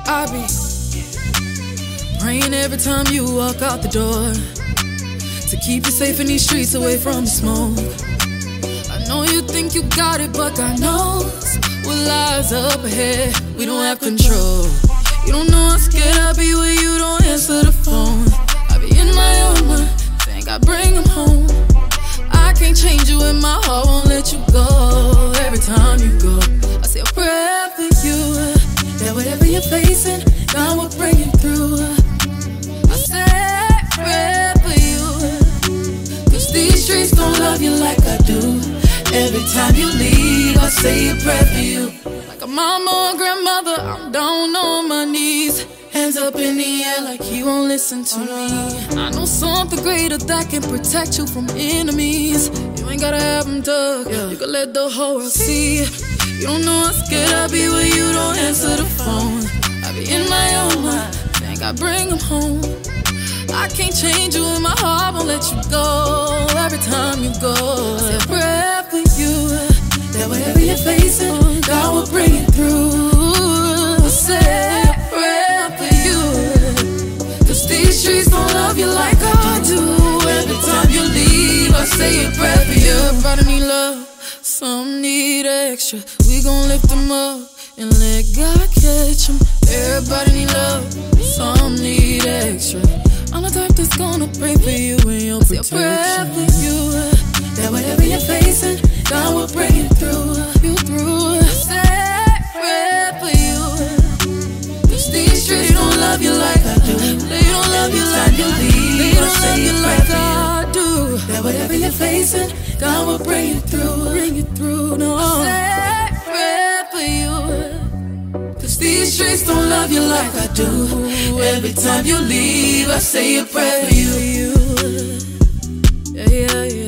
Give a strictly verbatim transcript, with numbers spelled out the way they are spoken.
I be praying every time you walk out the door to keep you safe in these streets, away from the smoke. I know you think you got it, but God knows what lies up ahead. We don't have control. You don't know how scared I be when you don't answer the phone. I be in my own mind, think I bring them home. I can't change you and my heart won't let you go. Every time you go, I say a prayer for you, that whatever you're facing, God will bring you through. I say a prayer for you, cause these streets don't love you like I do. Every time you leave, I say a prayer for you. Like a mama or grandmother, I'm down on my knees, hands up in the air like he won't listen to me. I know something greater that can protect you from enemies. You ain't gotta have them dug, yeah. You can let the whole world see. You don't know how scared I be when you don't answer the phone. I be in my own mind, think I bring them home. I can't change you and my heart won't let you go. Every time you go, I say a prayer for you, that whatever you're facing, God will bring it through. I say a prayer for you, cause these streets don't love you like I do. Every time you leave, I say a prayer for you. Everybody need love, some need extra. We gon' lift them up and let God catch them. Everybody need love, some need extra. I'm the type that's gonna pray for you and your protection. I say a prayer for you, that whatever you're facing, God will bring you through. You through. I say a prayer for you, cause these streets don't love you like I do. They don't love you like you leave. They don't love you like I do. That whatever you're facing, God will bring you through. Bring you through. No, I say a prayer for you, cause these streets don't love you like I do. Every time you leave, I say a prayer for you. Yeah, yeah, yeah.